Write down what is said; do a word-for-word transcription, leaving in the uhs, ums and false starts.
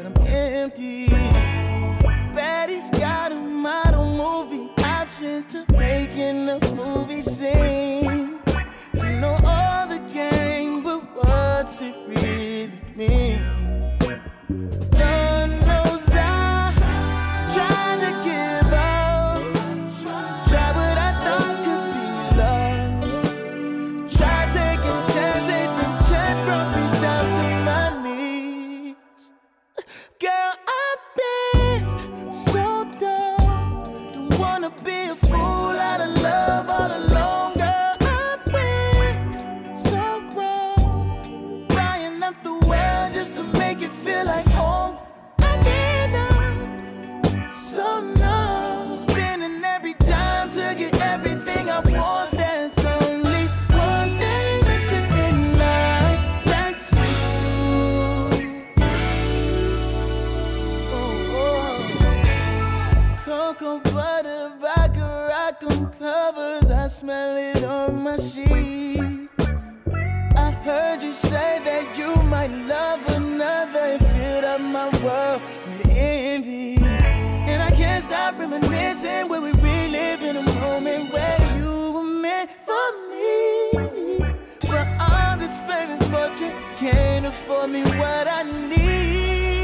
but I'm empty. Betty's got a model movie options to making a movie scene. I know all the game, but what's it really mean? Lord knows I tried to give up, tried what I thought could be love, tried taking chances and chance brought me down to my knees. Girl, I've been so dumb, don't wanna be a fool out of love all alone. Girl, I've been so wrong, buying up the world just to make it feel like home. I've been up, so numb, spending every dime to get everything I want. There's only one thing missing in life, that's you. Oh, oh. Cocoa butter, Baccarat on covers, I smell it on my sheets. I heard you say that you might love another and filled up my world with envy. And I can't stop reminiscing when we relive in a moment where you were meant for me. But all this fame and fortune can't afford me what I need.